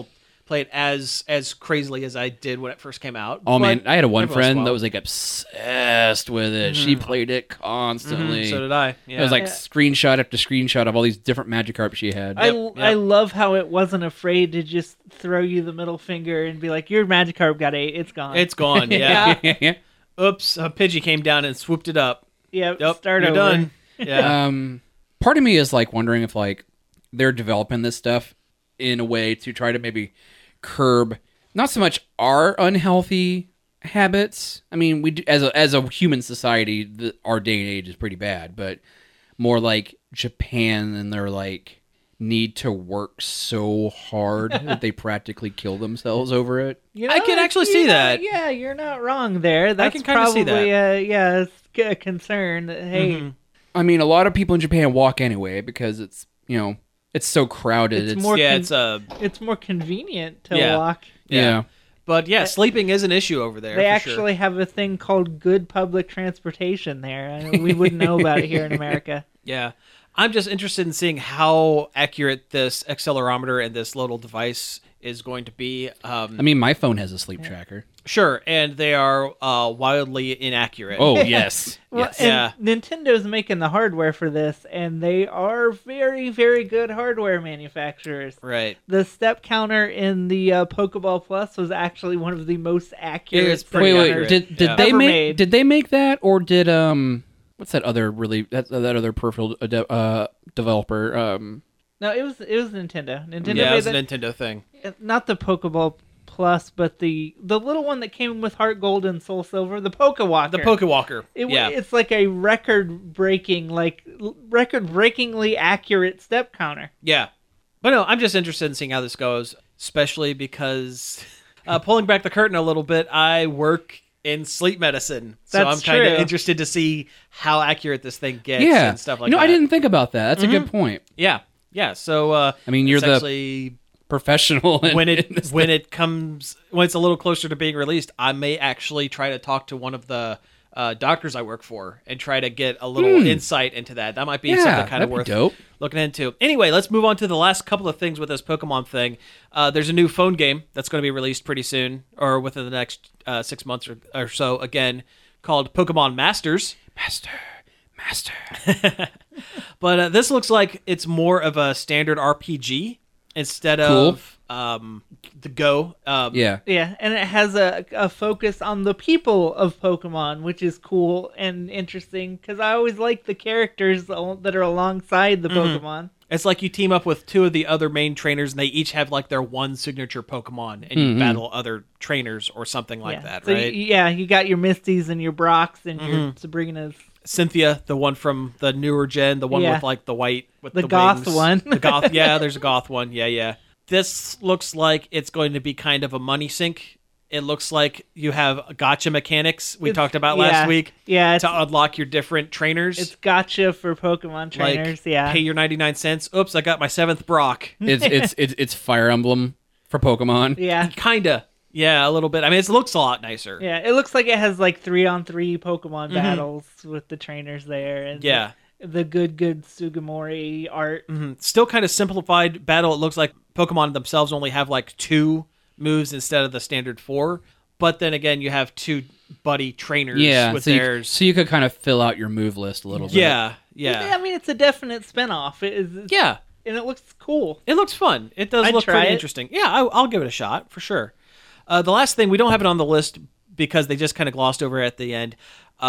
play it as crazily as I did when it first came out. Oh man, but I had one every once in a friend while. that was like obsessed with it. She played it constantly. So did I. Yeah. It was like screenshot after screenshot of all these different Magikarp she had. I love how it wasn't afraid to just throw you the middle finger and be like, your Magikarp got 8, it's gone. It's gone. Yeah. yeah. Oops, a Pidgey came down and swooped it up. Yep, Yep, start you're over. done. Yeah. Part of me is like wondering if like they're developing this stuff in a way to try to maybe curb not so much our unhealthy habits. I mean, we do, as a human society, our day and age is pretty bad, but more like Japan and their like need to work so hard that they practically kill themselves over it. You I can actually see that. Yeah, you're not wrong there. That's can kinda see probably it's a concern that, hey, I mean, a lot of people in Japan walk anyway because it's, you know, it's so crowded. It's more Yeah, it's more convenient to Yeah. walk. yeah. But yeah, sleeping is an issue over there. They for actually have a thing called good public transportation there. I mean, we wouldn't know about it here in America. Yeah. I'm just interested in seeing how accurate this accelerometer and this little device is going to be. I mean, my phone has a sleep tracker. Sure, and they are wildly inaccurate. Oh, yes. Well, yes. and Yeah. Nintendo's making the hardware for this, and they are very, very good hardware manufacturers. Right. The step counter in the Pokeball Plus was actually one of the most accurate. It's pretty Wait, accurate. did Yeah. they Ever make made. did they make that or did what's that other that other peripheral developer No, it was Nintendo. Nintendo Yeah, it made was a that, Nintendo thing. not the Pokeball Plus, but the little one that came with Heart Gold and Soul Silver, the Pokewalker. The Pokewalker. Yeah. It's like a record-breakingly accurate step counter. Yeah. But no, I'm just interested in seeing how this goes, especially because pulling back the curtain a little bit, I work in sleep medicine. So That's I'm kind true. of interested to see how accurate this thing gets yeah. and stuff like you know, that. I didn't think about that. That's a good point. Yeah. Yeah. So I mean, you're it's the actually professional in, when in it this when thing. it comes when it's a little closer to being released, I may actually try to talk to one of the doctors I work for and try to get a little insight into that. That might be Yeah, something kind of that'd be worth dope. looking into. Anyway, let's move on to the last couple of things with this Pokemon thing. There's a new phone game that's going to be released pretty soon, or within the next 6 months or so, again, called Pokemon Masters. Master. But this looks like it's more of a standard RPG instead of the Go. Yeah. Yeah, and it has a focus on the people of Pokemon, which is cool and interesting because I always like the characters that are alongside the Pokemon. It's like you team up with two of the other main trainers, and they each have like their one signature Pokemon, and you battle other trainers or something like that, So right? you got your Misties and your Brocks and your Sabrinas. Cynthia, the one from the newer gen, the one Yeah. with like the white with The the goth wings. one. The goth, yeah. There's a goth one, yeah. This looks like it's going to be kind of a money sink. It looks like you have gotcha mechanics we talked about last week. Yeah, it's, to unlock your different trainers. it's gotcha for Pokemon trainers. like, pay your 99 cents. Oops, I got my 7th Brock. It's Fire Emblem for Pokemon. Yeah. Kinda. Yeah, a little bit. I mean, it looks a lot nicer. Yeah, it looks like it has like 3-on-3 Pokemon battles with the trainers there. And Yeah. the good Sugimori art. Still kind of simplified battle. It looks like Pokemon themselves only have like 2 moves instead of the standard 4. But then again, you have 2 buddy trainers Yeah. with So theirs. you could kind of fill out your move list a little bit. Yeah. I mean, it's a definite spinoff. It is, Yeah. and it looks cool. It looks fun. It does I'd look try pretty it. interesting. Yeah, I'll give it a shot for sure. The last thing, we don't have it on the list because they just kind of glossed over at the end.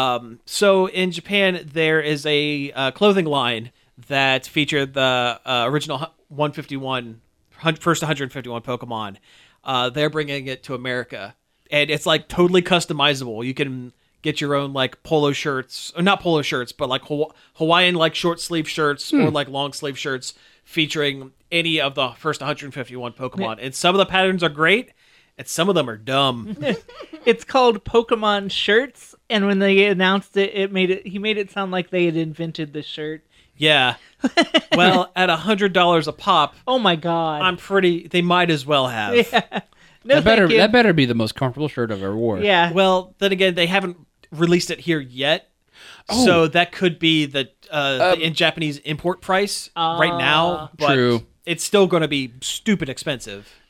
So in Japan, there is a clothing line that featured the original 151, first 151 Pokemon. They're bringing it to America, and it's like totally customizable. You can get your own like polo shirts, or not polo shirts, but like Hawaiian like short sleeve shirts or like long sleeve shirts featuring any of the first 151 Pokemon. And some of the patterns are great, and some of them are dumb. It's called Pokemon shirts, and when they announced it, he made it sound like they had invented the shirt. Yeah. Well, at $100 a pop, Oh my god! they might as well have. No, thank you. That better be the most comfortable shirt I've ever worn. Yeah. Well, then again, they haven't released it here yet. So that could be the in Japanese import price right now. But True. it's still going to be stupid expensive.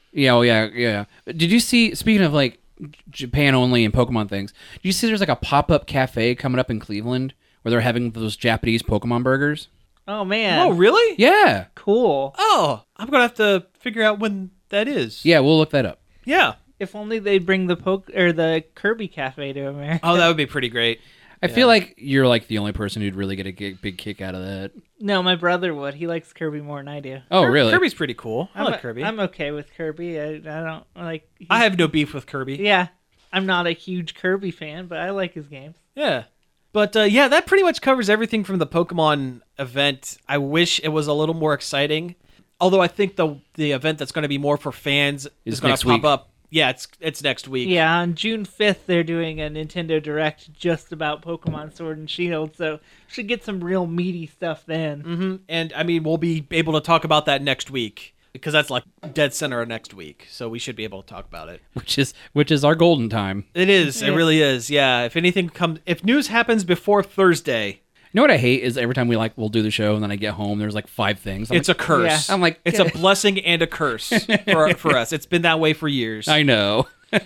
Yeah, oh yeah, yeah. Did you see, speaking of like Japan only and Pokemon things, did you see there's like a pop-up cafe coming up in Cleveland where they're having those Japanese Pokemon burgers? Oh man. Oh, really? Yeah. Cool. Oh, I'm going to have to figure out when that is. Yeah, we'll look that up. Yeah. If only they'd bring the Kirby Cafe to America. Oh, that would be pretty great. I feel like you're like the only person who'd really get a big kick out of that. No, my brother would. He likes Kirby more than I do. Oh, really? Kirby's pretty cool. I like Kirby. I'm okay with Kirby. I don't like. I have no beef with Kirby. Yeah, I'm not a huge Kirby fan, but I like his games. Yeah. But yeah, that pretty much covers everything from the Pokemon event. I wish it was a little more exciting. Although I think the event that's going to be more for fans is going next to pop week. up. Yeah, it's next week. Yeah, on June 5th, they're doing a Nintendo Direct just about Pokemon Sword and Shield, so should get some real meaty stuff then. Mm-hmm. And I mean, we'll be able to talk about that next week because that's like dead center of next week. So we should be able to talk about it. Which is our golden time. It is. It really is. Yeah. If news happens before Thursday, You know what I hate is every time we'll do the show and then I get home, there's like 5 things. it's a curse. Yeah. I'm like, It's a blessing and a curse for us. It's been that way for years. I know.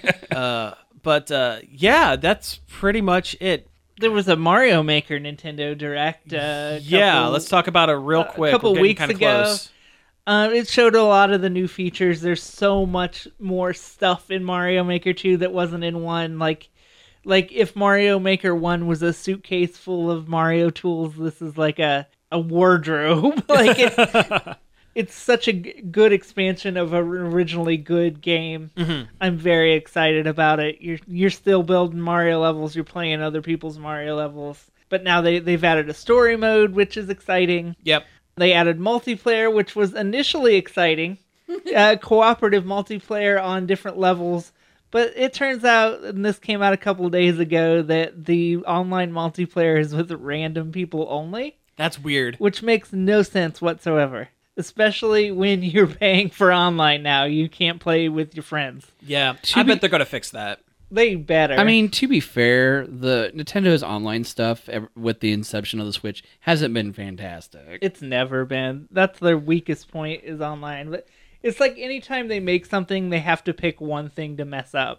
But yeah, that's pretty much it. There was a Mario Maker Nintendo Direct. Yeah, let's talk about it real quick. couple We're getting weeks kinda ago. close. It showed a lot of the new features. There's so much more stuff in Mario Maker 2 that wasn't in 1. Like if Mario Maker 1 was a suitcase full of Mario tools, this is like a wardrobe. It's such a good expansion of an originally good game. Mm-hmm. I'm very excited about it. You're still building Mario levels. You're playing other people's Mario levels. But now they've added a story mode, which is exciting. Yep. They added multiplayer, which was initially exciting. Cooperative multiplayer on different levels. But it turns out, and this came out a couple of days ago, that the online multiplayer is with random people only, That's weird. which makes no sense whatsoever. Especially when you're paying for online now. You can't play with your friends. Yeah. I bet they're going to fix that. They better. I mean, to be fair, the Nintendo's online stuff with the inception of the Switch hasn't been fantastic. it's never been. That's their weakest point is online. But it's like anytime they make something, they have to pick one thing to mess up.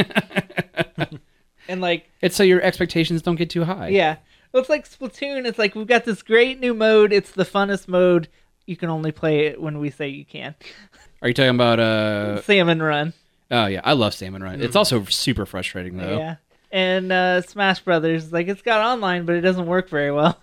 And like, It's so your expectations don't get too high. yeah. Well, it's like Splatoon. It's like, we've got this great new mode. It's the funnest mode. You can only play it when we say you can. Are you talking about Salmon Run. Oh yeah, I love Salmon Run. It's also super frustrating though. Yeah. And Smash Brothers, like, it's got online, but it doesn't work very well.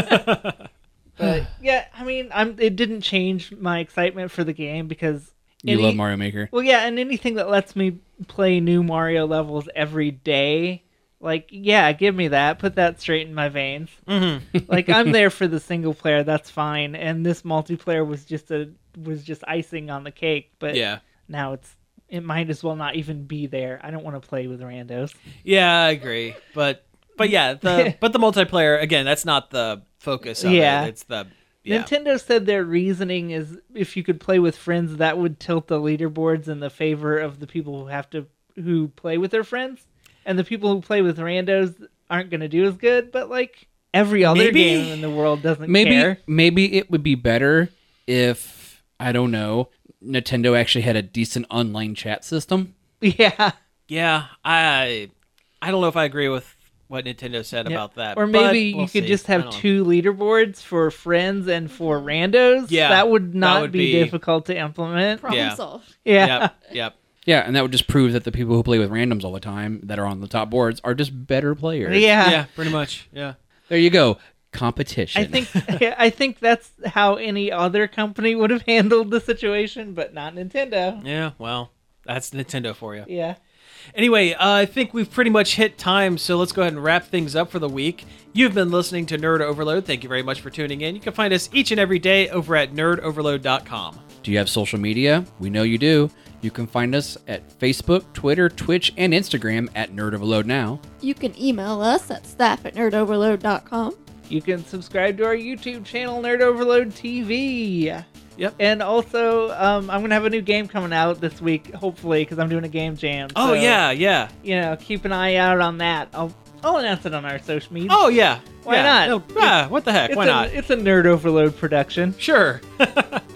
But yeah, I mean, it didn't change my excitement for the game because You love Mario Maker. Well, yeah, and anything that lets me play new Mario levels every day, like, yeah, give me that. Put that straight in my veins. Mm-hmm. Like, I'm there for the single player. That's fine. And this multiplayer was just icing on the cake. But Yeah. now it might as well not even be there. I don't want to play with randos. Yeah, I agree. But yeah, the multiplayer, again, that's not the focus of Yeah. it. It's the yeah. Nintendo said their reasoning is if you could play with friends, that would tilt the leaderboards in the favor of the people who play with their friends, and the people who play with randos aren't going to do as good. But like every other game in the world doesn't care. Maybe it would be better if, I don't know, Nintendo actually had a decent online chat system. Yeah. Yeah, I don't know if I agree with what Nintendo said about that. Or but maybe we'll you could see. just I have don't know. 2 leaderboards for friends and for randos. Yeah, that would not would be be- difficult to implement. Problem Yeah. solved. Yeah. Yep. Yeah, and that would just prove that the people who play with randoms all the time that are on the top boards are just better players. Yeah. Yeah, pretty much. Yeah. There you go. Competition. I think that's how any other company would have handled the situation, but not Nintendo. Yeah, well, that's Nintendo for you. Yeah. Anyway, I think we've pretty much hit time, so let's go ahead and wrap things up for the week. You've been listening to Nerd Overload. Thank you very much for tuning in. You can find us each and every day over at nerdoverload.com. Do you have social media? We know you do. You can find us at Facebook, Twitter, Twitch, and Instagram at Nerd Overload Now. You can email us at staff@nerdoverload.com. You can subscribe to our YouTube channel, Nerd Overload TV. Yep. And also, I'm going to have a new game coming out this week, hopefully, because I'm doing a game jam. Oh, So, yeah. You know, keep an eye out on that. I'll announce it on our social media. Oh, yeah. Why yeah. not? Yeah, what the heck? Why not? It's a Nerd Overload production. Sure.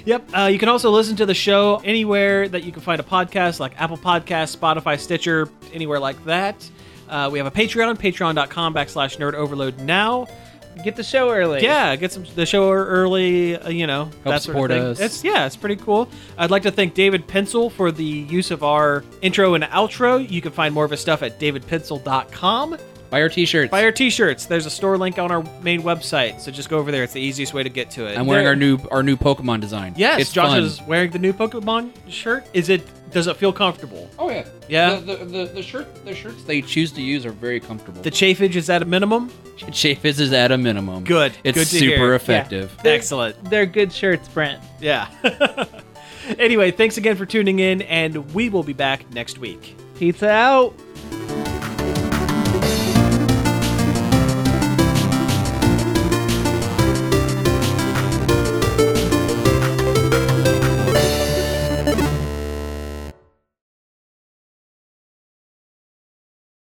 Yep. You can also listen to the show anywhere that you can find a podcast, like Apple Podcasts, Spotify, Stitcher, anywhere like that. We have a Patreon, patreon.com/nerdoverload now. Get the show early. Yeah, get the show early, that sort support of thing. us. It's pretty cool. I'd like to thank David Pencil for the use of our intro and outro. You can find more of his stuff at davidpencil.com. Buy our t-shirts. Buy our t-shirts. There's a store link on our main website, so just go over there. It's the easiest way to get to it. I'm wearing our new Pokemon design. Yes, it's Josh fun. is wearing the new Pokemon shirt. Does it feel comfortable? Oh yeah. Yeah? The shirts they choose to use are very comfortable. The chafage is at a minimum? Chafage is at a minimum. Good. It's Good to super hear. effective. Excellent. They're good shirts, Brent. Yeah. Anyway, thanks again for tuning in, and we will be back next week. Pizza out.